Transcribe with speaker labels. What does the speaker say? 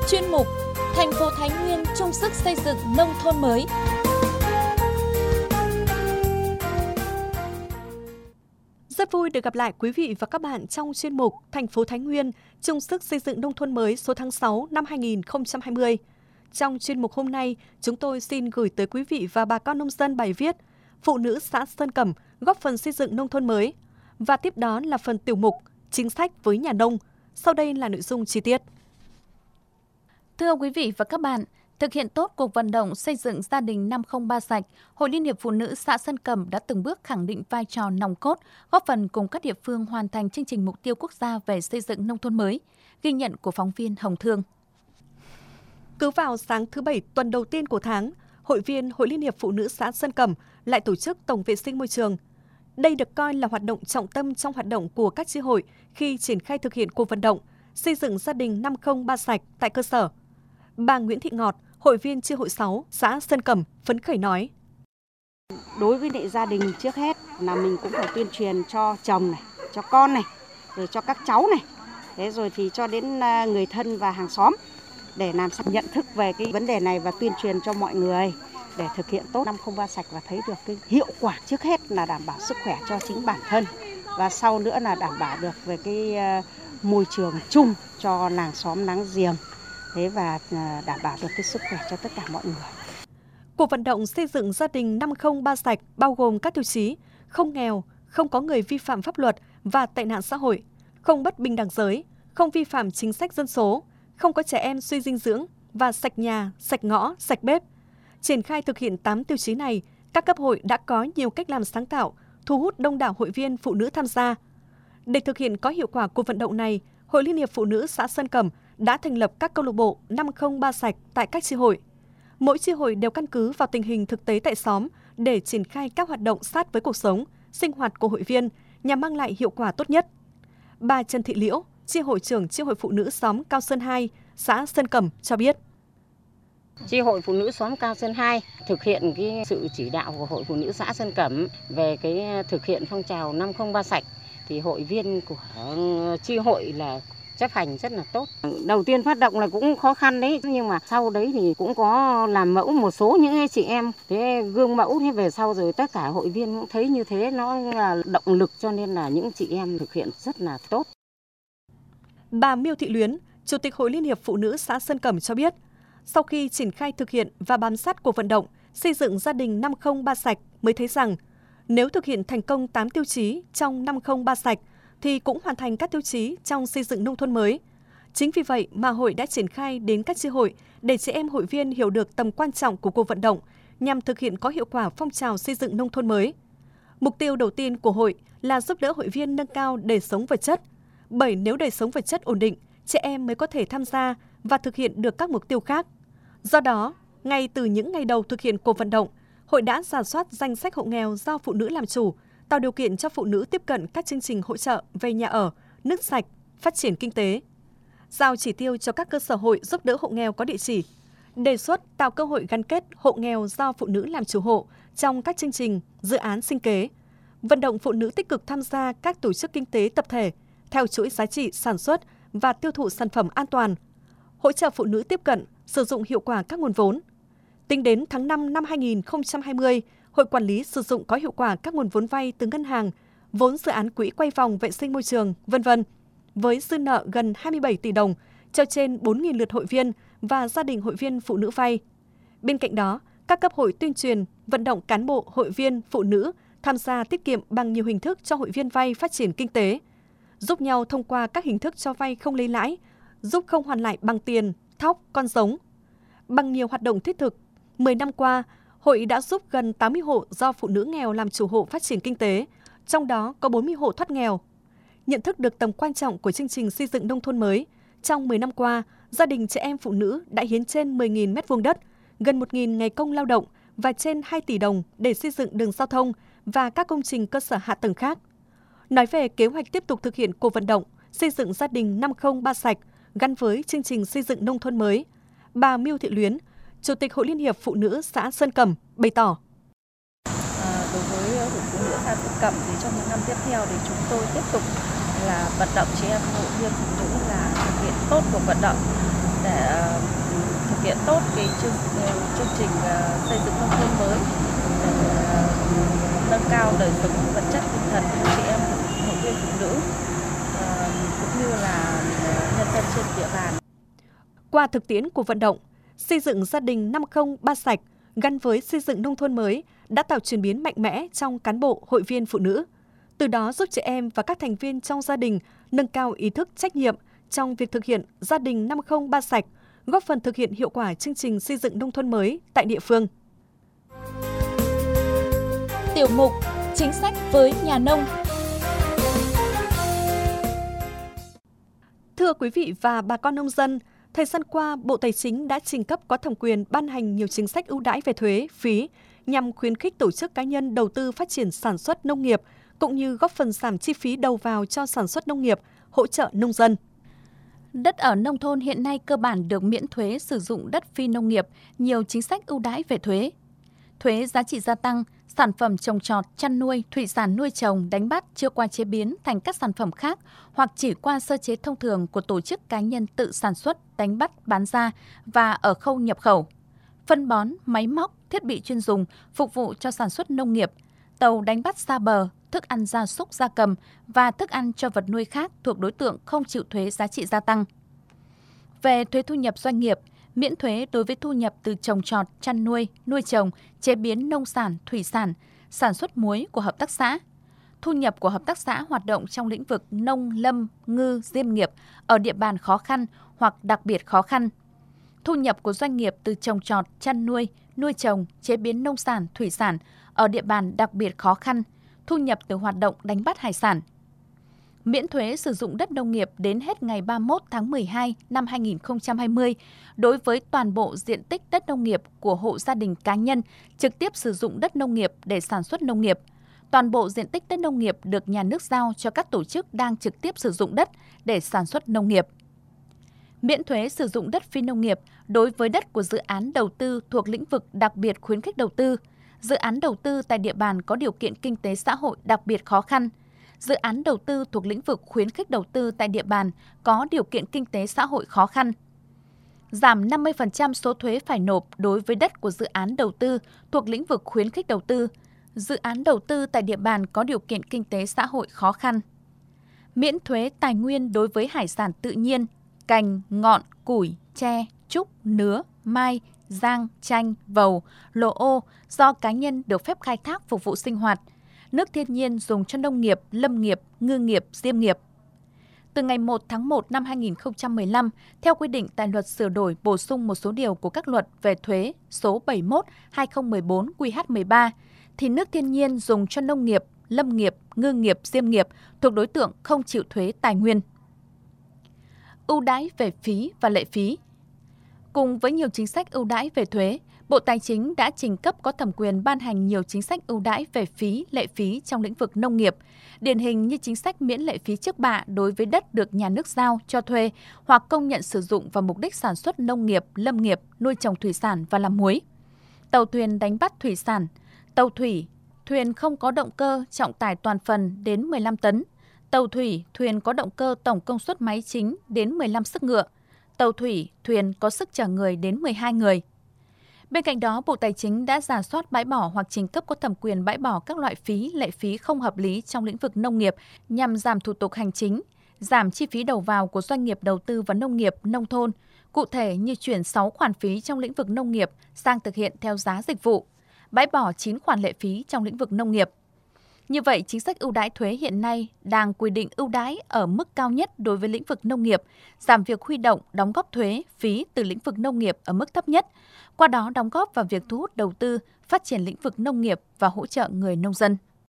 Speaker 1: Chuyên mục Thành phố Thái Nguyên chung sức xây dựng nông thôn mới. Rất vui được gặp lại quý vị và các bạn trong chuyên mục Thành phố Thái Nguyên chung sức xây dựng nông thôn mới số tháng 6 năm 2020. Trong chuyên mục hôm nay, chúng tôi xin gửi tới quý vị và bà con nông dân bài viết Phụ nữ xã Sơn Cẩm góp phần xây dựng nông thôn mới. Và tiếp đó là phần tiểu mục Chính sách với nhà nông. Sau đây là nội dung chi tiết.
Speaker 2: Thưa quý vị và các bạn, thực hiện tốt cuộc vận động xây dựng gia đình 503 sạch, Hội Liên hiệp Phụ nữ xã Sơn Cẩm đã từng bước khẳng định vai trò nòng cốt, góp phần cùng các địa phương hoàn thành chương trình mục tiêu quốc gia về xây dựng nông thôn mới. Ghi nhận của phóng viên Hồng Thương.
Speaker 1: Cứ vào sáng thứ Bảy tuần đầu tiên của tháng, hội viên Hội Liên hiệp Phụ nữ xã Sơn Cẩm lại tổ chức tổng vệ sinh môi trường. Đây được coi là hoạt động trọng tâm trong hoạt động của các chi hội khi triển khai thực hiện cuộc vận động xây dựng gia đình 503 sạch tại cơ sở. Bà Nguyễn Thị Ngọt, hội viên chi hội 6 xã Sơn Cẩm phấn khởi nói:
Speaker 3: Đối với lại gia đình trước hết là mình cũng phải tuyên truyền cho chồng này, cho con này, rồi cho các cháu này, thế rồi thì cho đến người thân và hàng xóm để làm sao nhận thức về cái vấn đề này và tuyên truyền cho mọi người để thực hiện tốt 503 sạch và thấy được cái hiệu quả. Trước hết là đảm bảo sức khỏe cho chính bản thân và sau nữa là đảm bảo được về cái môi trường chung cho làng xóm láng giềng. Thế và đảm bảo được cái sức khỏe cho tất cả mọi người.
Speaker 1: Cuộc vận động xây dựng gia đình 503 sạch bao gồm các tiêu chí không nghèo, không có người vi phạm pháp luật và tệ nạn xã hội, không bất bình đẳng giới, không vi phạm chính sách dân số, không có trẻ em suy dinh dưỡng và sạch nhà, sạch ngõ, sạch bếp. Triển khai thực hiện 8 tiêu chí này, các cấp hội đã có nhiều cách làm sáng tạo, thu hút đông đảo hội viên phụ nữ tham gia. Để thực hiện có hiệu quả cuộc vận động này, Hội Liên hiệp Phụ nữ xã Sơn Cẩm đã thành lập các câu lạc bộ 503 sạch tại các chi hội. Mỗi chi hội đều căn cứ vào tình hình thực tế tại xóm để triển khai các hoạt động sát với cuộc sống, sinh hoạt của hội viên nhằm mang lại hiệu quả tốt nhất. Bà Trần Thị Liễu, chi hội trưởng chi hội phụ nữ xóm Cao Sơn 2, xã Sơn Cẩm cho biết:
Speaker 4: Chi hội phụ nữ xóm Cao Sơn 2 thực hiện cái sự chỉ đạo của Hội Phụ nữ xã Sơn Cẩm về cái thực hiện phong trào 503 sạch thì hội viên của chi hội là chấp hành rất là tốt. Đầu tiên phát động là cũng khó khăn đấy, nhưng mà sau đấy thì cũng có làm mẫu một số những chị em, thế gương mẫu thế về sau rồi tất cả hội viên cũng thấy như thế, nó là động lực cho nên là những chị em thực hiện rất là tốt.
Speaker 1: Bà Miêu Thị Luyến, Chủ tịch Hội Liên hiệp Phụ nữ xã Sơn Cẩm cho biết, sau khi triển khai thực hiện và bám sát cuộc vận động xây dựng gia đình 503 sạch mới thấy rằng nếu thực hiện thành công 8 tiêu chí trong 503 sạch thì cũng hoàn thành các tiêu chí trong xây dựng nông thôn mới. Chính vì vậy mà hội đã triển khai đến các chi hội để chị em hội viên hiểu được tầm quan trọng của cuộc vận động nhằm thực hiện có hiệu quả phong trào xây dựng nông thôn mới. Mục tiêu đầu tiên của hội là giúp đỡ hội viên nâng cao đời sống vật chất, bởi nếu đời sống vật chất ổn định, chị em mới có thể tham gia và thực hiện được các mục tiêu khác. Do đó, ngay từ những ngày đầu thực hiện cuộc vận động, hội đã rà soát danh sách hộ nghèo do phụ nữ làm chủ, tạo điều kiện cho phụ nữ tiếp cận các chương trình hỗ trợ về nhà ở, nước sạch, phát triển kinh tế. Giao chỉ tiêu cho các cơ sở hội giúp đỡ hộ nghèo có địa chỉ. Đề xuất tạo cơ hội gắn kết hộ nghèo do phụ nữ làm chủ hộ trong các chương trình, dự án sinh kế. Vận động phụ nữ tích cực tham gia các tổ chức kinh tế tập thể theo chuỗi giá trị sản xuất và tiêu thụ sản phẩm an toàn. Hỗ trợ phụ nữ tiếp cận, sử dụng hiệu quả các nguồn vốn. Tính đến tháng 5 năm 2020, Hội quản lý sử dụng có hiệu quả các nguồn vốn vay từ ngân hàng, vốn dự án quỹ quay vòng vệ sinh môi trường, v.v. với dư nợ gần 27 tỷ đồng cho trên 4.000 lượt hội viên và gia đình hội viên phụ nữ vay. Bên cạnh đó, các cấp hội tuyên truyền, vận động cán bộ, hội viên, phụ nữ tham gia tiết kiệm bằng nhiều hình thức cho hội viên vay phát triển kinh tế, giúp nhau thông qua các hình thức cho vay không lấy lãi, giúp không hoàn lại bằng tiền, thóc, con giống. Bằng nhiều hoạt động thiết thực, 10 năm qua, hội đã giúp gần 80 hộ do phụ nữ nghèo làm chủ hộ phát triển kinh tế, trong đó có 40 hộ thoát nghèo. Nhận thức được tầm quan trọng của chương trình xây dựng nông thôn mới, trong 10 năm qua, gia đình chị em phụ nữ đã hiến trên 10.000 m2 đất, gần 1.000 ngày công lao động và trên 2 tỷ đồng để xây dựng đường giao thông và các công trình cơ sở hạ tầng khác. Nói về kế hoạch tiếp tục thực hiện cuộc vận động xây dựng gia đình 503 sạch gắn với chương trình xây dựng nông thôn mới, bà Miêu Thị Luyến, Chủ tịch Hội Liên hiệp Phụ nữ xã Sơn Cẩm bày tỏ:
Speaker 5: Đối với Hội Phụ nữ xã Sơn Cẩm thì trong những năm tiếp theo thì chúng tôi tiếp tục là vận động chị em hội viên phụ nữ là thực hiện tốt cuộc vận động để thực hiện tốt cái chương trình xây dựng nông thôn mới, để nâng cao đời sống vật chất tinh thần của chị em hội viên phụ nữ cũng như là nhân dân trên địa bàn.
Speaker 1: Qua thực tiễn của vận động, xây dựng gia đình 503 sạch gắn với xây dựng nông thôn mới đã tạo chuyển biến mạnh mẽ trong cán bộ hội viên phụ nữ. Từ đó giúp chị em và các thành viên trong gia đình nâng cao ý thức trách nhiệm trong việc thực hiện gia đình 503 sạch, góp phần thực hiện hiệu quả chương trình xây dựng nông thôn mới tại địa phương.
Speaker 2: Tiểu mục Chính sách với nhà nông.
Speaker 1: Thưa quý vị và bà con nông dân, thời gian qua, Bộ Tài chính đã trình cấp có thẩm quyền ban hành nhiều chính sách ưu đãi về thuế, phí nhằm khuyến khích tổ chức cá nhân đầu tư phát triển sản xuất nông nghiệp, cũng như góp phần giảm chi phí đầu vào cho sản xuất nông nghiệp, hỗ trợ nông dân.
Speaker 2: Đất ở nông thôn hiện nay cơ bản được miễn thuế sử dụng đất phi nông nghiệp, nhiều chính sách ưu đãi về thuế. Thuế giá trị gia tăng, sản phẩm trồng trọt, chăn nuôi, thủy sản nuôi trồng, đánh bắt chưa qua chế biến thành các sản phẩm khác hoặc chỉ qua sơ chế thông thường của tổ chức cá nhân tự sản xuất, đánh bắt, bán ra và ở khâu nhập khẩu. Phân bón, máy móc, thiết bị chuyên dùng phục vụ cho sản xuất nông nghiệp, tàu đánh bắt xa bờ, thức ăn gia súc gia cầm và thức ăn cho vật nuôi khác thuộc đối tượng không chịu thuế giá trị gia tăng. Về thuế thu nhập doanh nghiệp, miễn thuế đối với thu nhập từ trồng trọt, chăn nuôi, nuôi trồng, chế biến nông sản, thủy sản, sản xuất muối của hợp tác xã. Thu nhập của hợp tác xã hoạt động trong lĩnh vực nông, lâm, ngư, diêm nghiệp ở địa bàn khó khăn hoặc đặc biệt khó khăn. Thu nhập của doanh nghiệp từ trồng trọt, chăn nuôi, nuôi trồng, chế biến nông sản, thủy sản ở địa bàn đặc biệt khó khăn. Thu nhập từ hoạt động đánh bắt hải sản. Miễn thuế sử dụng đất nông nghiệp đến hết ngày 31 tháng 12 năm 2020 đối với toàn bộ diện tích đất nông nghiệp của hộ gia đình cá nhân trực tiếp sử dụng đất nông nghiệp để sản xuất nông nghiệp. Toàn bộ diện tích đất nông nghiệp được nhà nước giao cho các tổ chức đang trực tiếp sử dụng đất để sản xuất nông nghiệp. Miễn thuế sử dụng đất phi nông nghiệp đối với đất của dự án đầu tư thuộc lĩnh vực đặc biệt khuyến khích đầu tư, dự án đầu tư tại địa bàn có điều kiện kinh tế xã hội đặc biệt khó khăn, dự án đầu tư thuộc lĩnh vực khuyến khích đầu tư tại địa bàn có điều kiện kinh tế xã hội khó khăn. Giảm 50% số thuế phải nộp đối với đất của dự án đầu tư thuộc lĩnh vực khuyến khích đầu tư, dự án đầu tư tại địa bàn có điều kiện kinh tế xã hội khó khăn. Miễn thuế tài nguyên đối với hải sản tự nhiên, cành, ngọn, củi, tre, trúc, nứa, mai, giang, chanh, vầu, lồ ô do cá nhân được phép khai thác phục vụ sinh hoạt, nước thiên nhiên dùng cho nông nghiệp, lâm nghiệp, ngư nghiệp, diêm nghiệp. Từ ngày 1 tháng 1 năm 2015, theo quy định tại luật sửa đổi bổ sung một số điều của các luật về thuế số 71/2014 QH13, thì nước thiên nhiên dùng cho nông nghiệp, lâm nghiệp, ngư nghiệp, diêm nghiệp thuộc đối tượng không chịu thuế tài nguyên. Ưu đãi về phí và lệ phí. Cùng với nhiều chính sách ưu đãi về thuế, Bộ Tài chính đã trình cấp có thẩm quyền ban hành nhiều chính sách ưu đãi về phí, lệ phí trong lĩnh vực nông nghiệp, điển hình như chính sách miễn lệ phí trước bạ đối với đất được nhà nước giao cho thuê hoặc công nhận sử dụng vào mục đích sản xuất nông nghiệp, lâm nghiệp, nuôi trồng thủy sản và làm muối. Tàu thuyền đánh bắt thủy sản, tàu thủy, thuyền không có động cơ trọng tải toàn phần đến 15 tấn, tàu thủy, thuyền có động cơ tổng công suất máy chính đến 15 sức ngựa, tàu thủy, thuyền có sức chở người đến 12 người. Bên cạnh đó, Bộ Tài chính đã rà soát bãi bỏ hoặc trình cấp có thẩm quyền bãi bỏ các loại phí, lệ phí không hợp lý trong lĩnh vực nông nghiệp nhằm giảm thủ tục hành chính, giảm chi phí đầu vào của doanh nghiệp đầu tư vào nông nghiệp, nông thôn, cụ thể như chuyển 6 khoản phí trong lĩnh vực nông nghiệp sang thực hiện theo giá dịch vụ, bãi bỏ 9 khoản lệ phí trong lĩnh vực nông nghiệp. Như vậy, chính sách ưu đãi thuế hiện nay đang quy định ưu đãi ở mức cao nhất đối với lĩnh vực nông nghiệp, giảm việc huy động, đóng góp thuế, phí từ lĩnh vực nông nghiệp ở mức thấp nhất, qua đó đóng góp vào việc thu hút đầu tư, phát triển lĩnh vực nông nghiệp và hỗ trợ người nông dân.